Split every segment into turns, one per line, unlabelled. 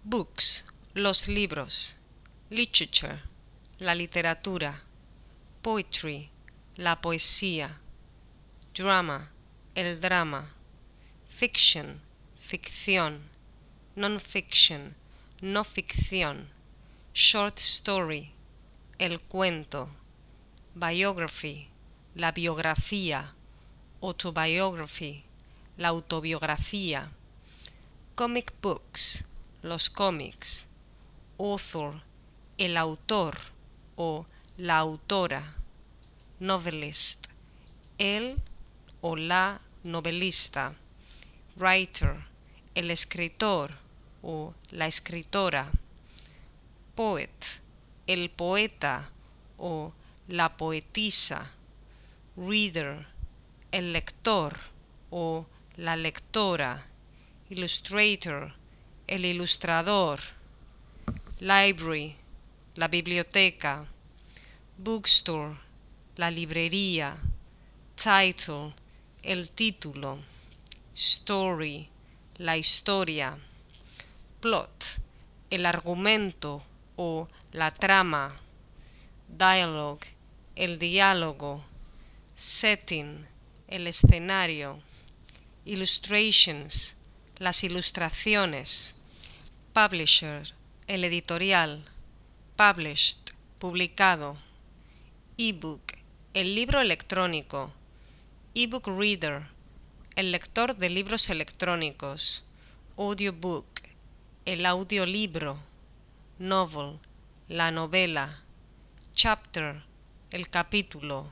Books, los libros. Literature, la literatura. Poetry, la poesía. Drama, el drama. Fiction, ficción. Non-fiction, no ficción. Short story, el cuento. Biography, la biografía. Autobiography, la autobiografía. Comic books, los cómics. Author, el autor o la autora. Novelist, el o la novelista. Writer, el escritor o la escritora. Poet, el poeta o la poetisa. Reader, el lector o la lectora. Illustrator, el ilustrador. Library, la biblioteca. Bookstore, la librería. Title, el título. Story, la historia. Plot, el argumento o la trama. Dialogue, el diálogo. Setting, el escenario. Illustrations, las ilustraciones. Publisher, el editorial. Published, publicado. Ebook, el libro electrónico. Ebook reader, el lector de libros electrónicos. Audiobook, el audiolibro. Novel, la novela. Chapter, el capítulo.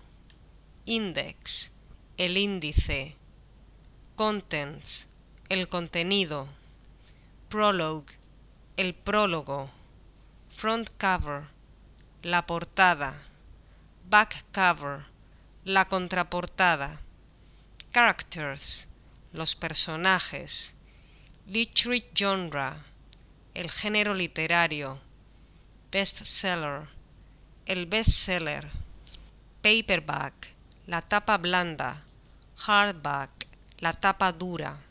Index, el índice. Contents, el contenido. Prologue, el prólogo. Front cover, la portada. Back cover, la contraportada. Characters, los personajes. Literary genre, el género literario. Bestseller, el bestseller. Paperback, la tapa blanda. Hardback, la tapa dura.